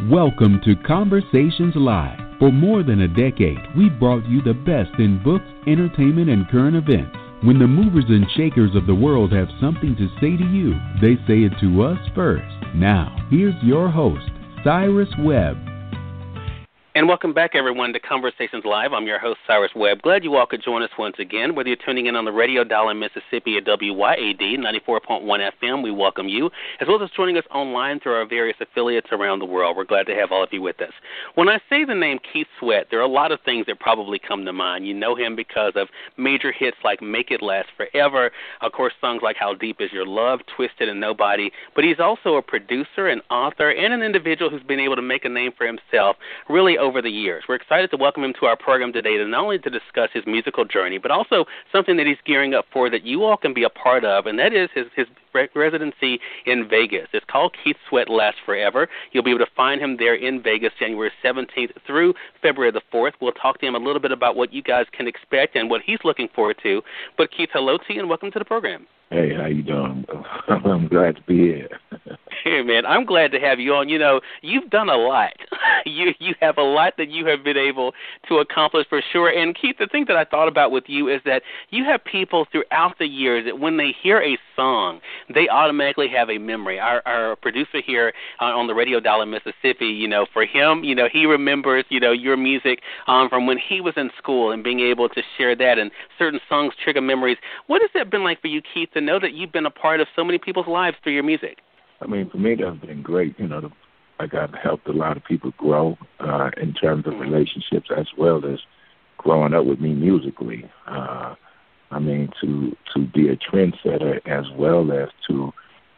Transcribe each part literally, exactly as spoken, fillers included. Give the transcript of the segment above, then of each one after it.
Welcome to Conversations Live. For more than a decade, we've brought you the best in books, entertainment, and current events. When the movers and shakers of the world have something to say to you, they say it to us first. Now, here's your host, Cyrus Webb. And welcome back, everyone, to Conversations Live. I'm your host, Cyrus Webb. Glad you all could join us once again. Whether you're tuning in on the radio dial in Mississippi at W Y A D ninety-four point one F M, we welcome you, as well as joining us online through our various affiliates around the world. We're glad to have all of you with us. When I say the name Keith Sweat, there are a lot of things that probably come to mind. You know him because of major hits like Make It Last Forever, of course, songs like How Deep Is Your Love, Twisted, and Nobody. But he's also a producer, an author, and an individual who's been able to make a name for himself really over the years. We're excited to welcome him to our program today to not only to discuss his musical journey, but also something that he's gearing up for that you all can be a part of, and that is his, his residency in Vegas. It's called Keith Sweat Lasts Forever. You'll be able to find him there in Vegas January seventeenth through February the fourth. We'll talk to him a little bit about what you guys can expect and what he's looking forward to. But Keith, hello to you and welcome to the program. Hey, how you doing? I'm glad to be here. Hey, man, I'm glad to have you on. You know, you've done a lot. you you have a lot that you have been able to accomplish for sure. And, Keith, the thing that I thought about with you is that you have people throughout the years that when they hear a song, they automatically have a memory. Our, our producer here uh, on the radio dial in Mississippi, you know, for him, you know, he remembers, you know, your music um, from when he was in school and being able to share that, and certain songs trigger memories. What has that been like for you, Keith, to know that you've been a part of so many people's lives through your music? I mean, for me, that's been great. You know, the, like I've helped a lot of people grow uh, in terms of relationships as well as growing up with me musically. Uh, I mean, to to be a trendsetter as well as to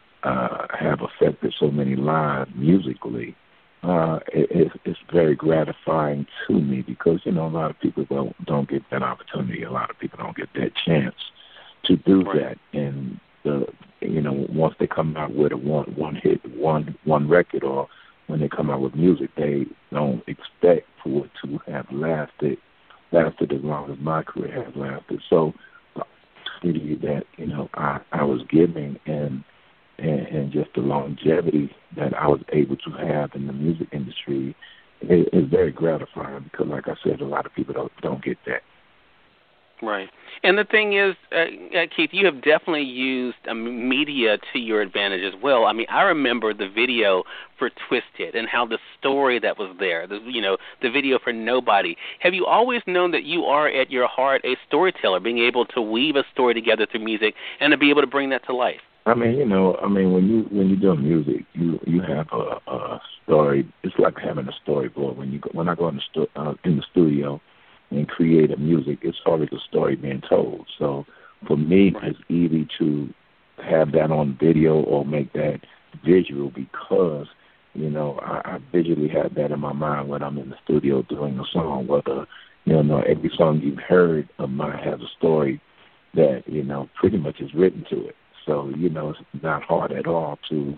uh, have affected so many lives musically, uh, it, it's very gratifying to me because, you know, a lot of people don't, don't get that opportunity. A lot of people don't get that chance to do right. that. And, the you know, once they come out with a one, one hit, one one record, or when they come out with music, they don't expect for it to have lasted, lasted as long as my career has lasted. So the opportunity that, you know, I, I was giving and, and and just the longevity that I was able to have in the music industry is, is very gratifying because, like I said, a lot of people don't don't get that. Right. And the thing is, uh, Keith, you have definitely used um, media to your advantage as well. I mean, I remember the video for Twisted and how the story that was there, the, you know, the video for Nobody. Have you always known that you are at your heart a storyteller, being able to weave a story together through music and to be able to bring that to life? I mean, you know, I mean, when you when you're doing music, you you have a, a story. It's like having a storyboard. When you go, when I go in the stu- uh, in the studio and create a music, it's always a story being told. So for me, right. it's easy to have that on video or make that visual because, you know, I, I visually have that in my mind when I'm in the studio doing a song. Whether, you know, every song you've heard of mine has a story that, you know, pretty much is written to it. So, you know, it's not hard at all to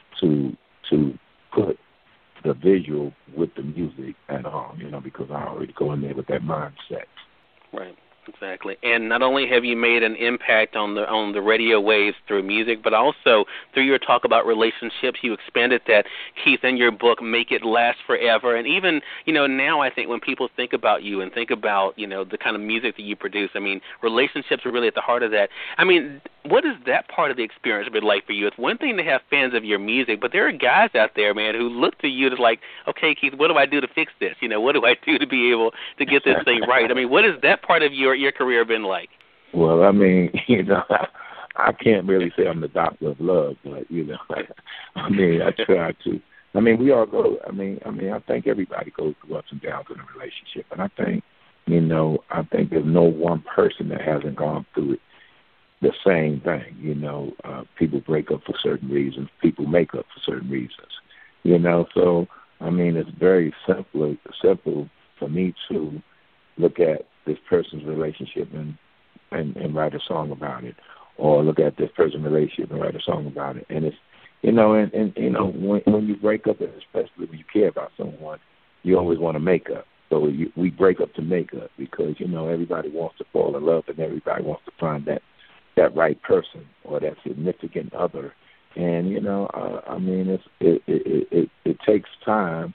to to put the visual with the music at all, you know, because I already go in there with that mindset. Right. Exactly. And not only have you made an impact on the on the radio waves through music, but also through your talk about relationships, you expanded that, Keith, in your book, Make It Last Forever. And even, you know, now I think when people think about you and think about, you know, the kind of music that you produce, I mean, relationships are really at the heart of that. I mean, what has that part of the experience been like for you? It's one thing to have fans of your music, but there are guys out there, man, who look to you to like, okay, Keith, what do I do to fix this? You know, what do I do to be able to get this thing right? I mean, what has that part of your your career been like? Well, I mean, you know, I, I can't really say I'm the doctor of love, but you know, I mean, I try to. I mean, we all go. I mean, I mean, I think everybody goes through ups and downs in a relationship, and I think, you know, I think there's no one person that hasn't gone through it the same thing. You know, uh, people break up for certain reasons. People make up for certain reasons. You know, so I mean, it's very simple. Simple for me to look at this person's relationship and, and, and write a song about it, or look at this person's relationship and write a song about it. And it's, you know, and, and you know, when, when you break up, especially when you care about someone, you always want to make up. So you, we break up to make up because, you know, everybody wants to fall in love and everybody wants to find that, that right person or that significant other. And, you know, uh, I mean, it's, it, it, it, it takes time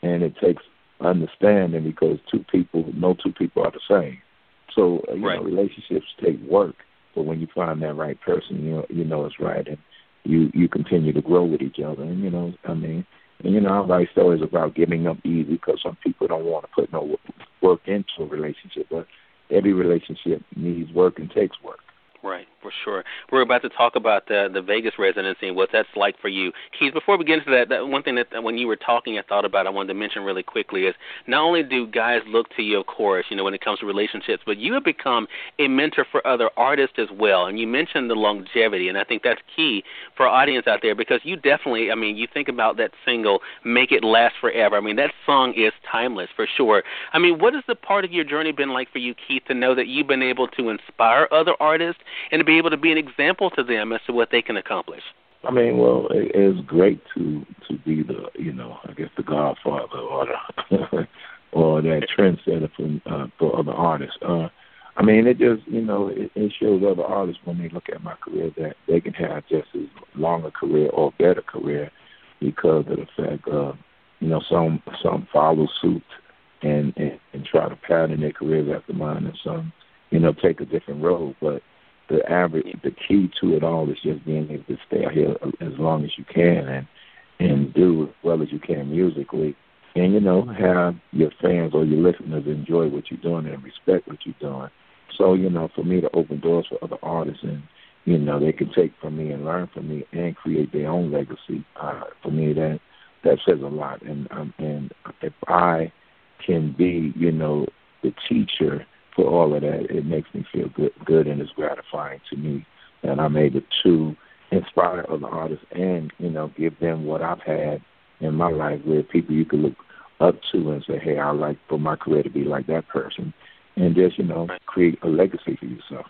and it takes understanding because two people, no two people are the same. So uh, you right. know, relationships take work, but when you find that right person, you know, you know it's right, and you you continue to grow with each other. And you know, I mean, and, you know, our life story is about giving up easy because some people don't want to put no work into a relationship, but every relationship needs work and takes work. Right, for sure. We're about to talk about the the Vegas residency and what that's like for you. Keith, before we get into that, that one thing that when you were talking I thought about, I wanted to mention really quickly is not only do guys look to you, of course, you know, when it comes to relationships, but you have become a mentor for other artists as well. And you mentioned the longevity, and I think that's key for our audience out there because you definitely, I mean, you think about that single, Make It Last Forever. I mean, that song is timeless for sure. I mean, what has the part of your journey been like for you, Keith, to know that you've been able to inspire other artists and to be able to be an example to them as to what they can accomplish? I mean, well, it, it's great to to be the, you know, I guess the godfather or the or that trendsetter for uh, for other artists. Uh, I mean, it just, you know, it, it shows other artists when they look at my career that they can have just as long a career or better career because of the fact, uh, you know, some some follow suit and, and and try to pattern their careers after mine, and some, you know, take a different road, but the average, the key to it all is just being able to stay out here as long as you can and and do as well as you can musically, and you know, have your fans or your listeners enjoy what you're doing and respect what you're doing. So you know, for me to open doors for other artists and you know they can take from me and learn from me and create their own legacy. Uh, for me, that that says a lot. And um, and if I can be, you know, the teacher for all of that, it makes me feel good, good and it's gratifying to me that I'm able to inspire other artists and, you know, give them what I've had in my life with people you can look up to and say, hey, I'd like for my career to be like that person, and just, you know, create a legacy for yourself.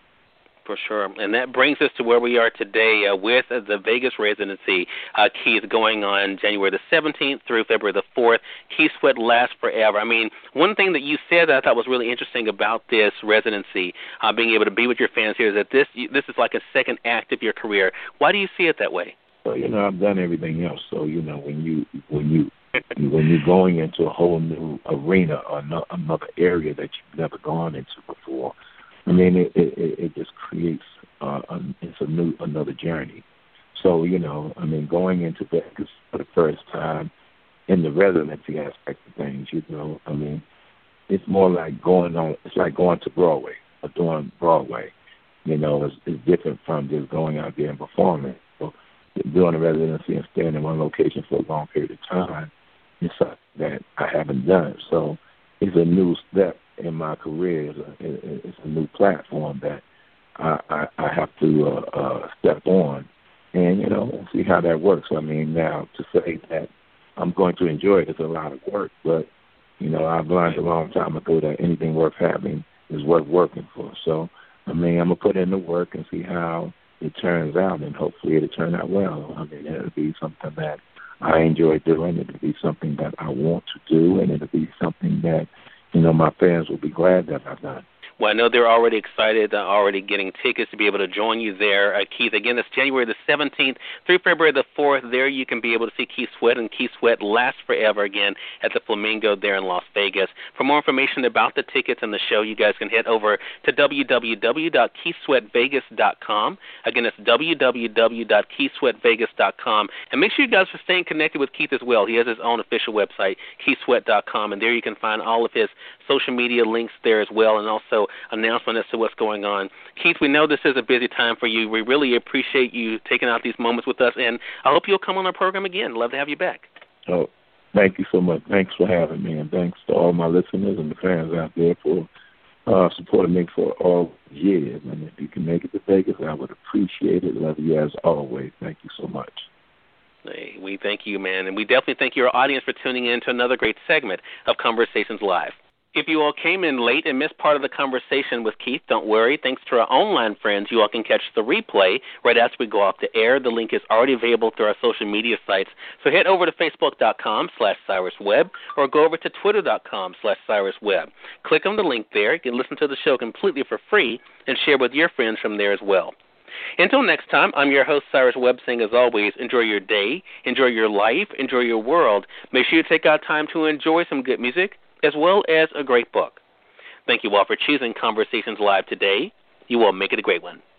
For sure. And that brings us to where we are today uh, with uh, the Vegas residency, uh, Keith, going on January the seventeenth through February the fourth. Keith Sweat Lasts Forever. I mean, one thing that you said that I thought was really interesting about this residency, uh, being able to be with your fans here, is that this this is like a second act of your career. Why do you see it that way? Well, you know, I've done everything else. So, you know, when you when you when you're going into a whole new arena or no, another area that you've never gone into before, I mean, it it, it just creates uh, a, it's a new another journey. So, you know, I mean, going into Vegas for the first time in the residency aspect of things, you know, I mean, it's more like going on. It's like going to Broadway or doing Broadway. You know, it's, it's different from just going out there and performing. So, doing a residency and staying in one location for a long period of time is something that I haven't done. So, it's a new step in my career. It's a, it's a new platform that I, I, I have to uh, uh, step on and, you know, see how that works. I mean, now to say that I'm going to enjoy it is a lot of work, but, you know, I've learned a long time ago that anything worth having is worth working for. So, I mean, I'm going to put in the work and see how it turns out, and hopefully it'll turn out well. I mean, it'll be something that I enjoy doing. It'll be something that I want to do, and it'll be something that, you know, my fans will be glad that I've done. Well, I know they're already excited, uh, already getting tickets to be able to join you there, uh, Keith. Again, it's January the seventeenth through February the fourth. There you can be able to see Keith Sweat, and Keith Sweat Lasts Forever again at the Flamingo there in Las Vegas. For more information about the tickets and the show, you guys can head over to w w w dot keith sweat vegas dot com. Again, it's w w w dot keith sweat vegas dot com. And make sure you guys are staying connected with Keith as well. He has his own official website, keith sweat dot com, and there you can find all of his social media links there as well, and also announcement as to what's going on. Keith, we know this is a busy time for you. We really appreciate you taking out these moments with us, and I hope you'll come on our program again. Love to have you back. Oh, thank you so much. Thanks for having me, and thanks to all my listeners and the fans out there for uh, supporting me for all years. And if you can make it to Vegas, I would appreciate it. Love you as always. Thank you so much. Hey, we thank you, man, and we definitely thank your audience for tuning in to another great segment of Conversations Live. If you all came in late and missed part of the conversation with Keith, don't worry. Thanks to our online friends, you all can catch the replay right after we go off the air. The link is already available through our social media sites. So head over to facebook.com slash cyruswebb or go over to twitter.com slash cyruswebb. Click on the link there. You can listen to the show completely for free and share with your friends from there as well. Until next time, I'm your host, Cyrus Webb, saying as always, enjoy your day, enjoy your life, enjoy your world. Make sure you take out time to enjoy some good music as well as a great book. Thank you all for choosing Conversations Live today. You all make it a great one.